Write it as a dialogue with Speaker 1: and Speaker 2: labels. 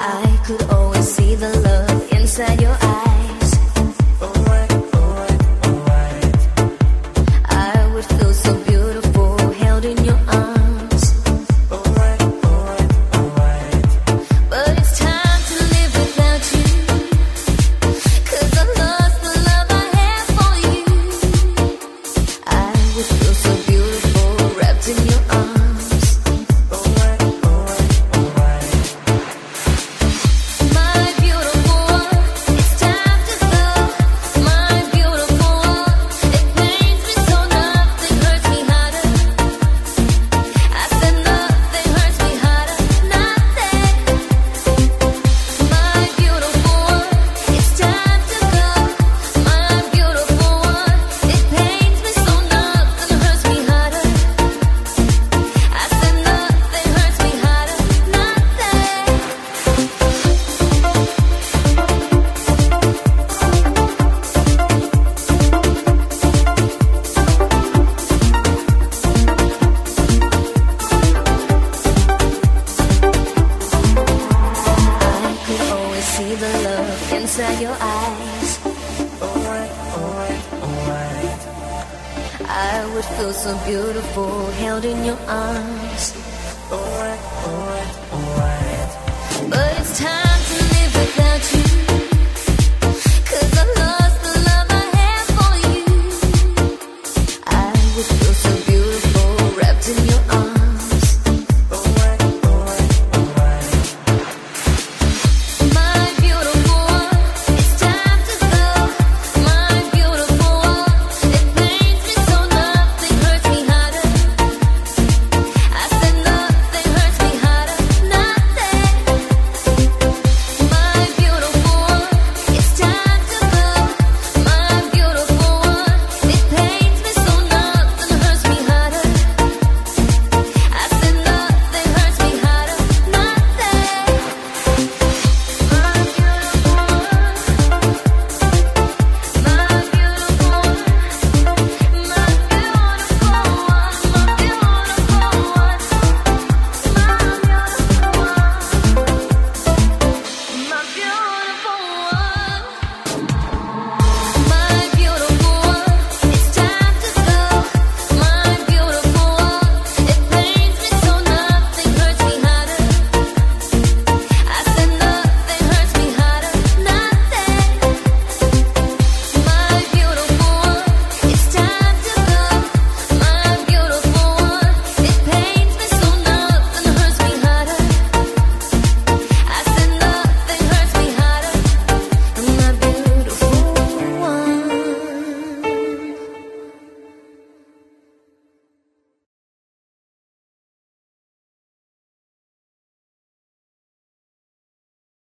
Speaker 1: I could always see the love inside your eyes. I would feel so beautiful held in your arms. But it's time to live without you, 'cause I lost the love I had for you. I would feel so beautiful wrapped in your arms. See the love inside your eyes. I would feel so beautiful held in your arms. But it's time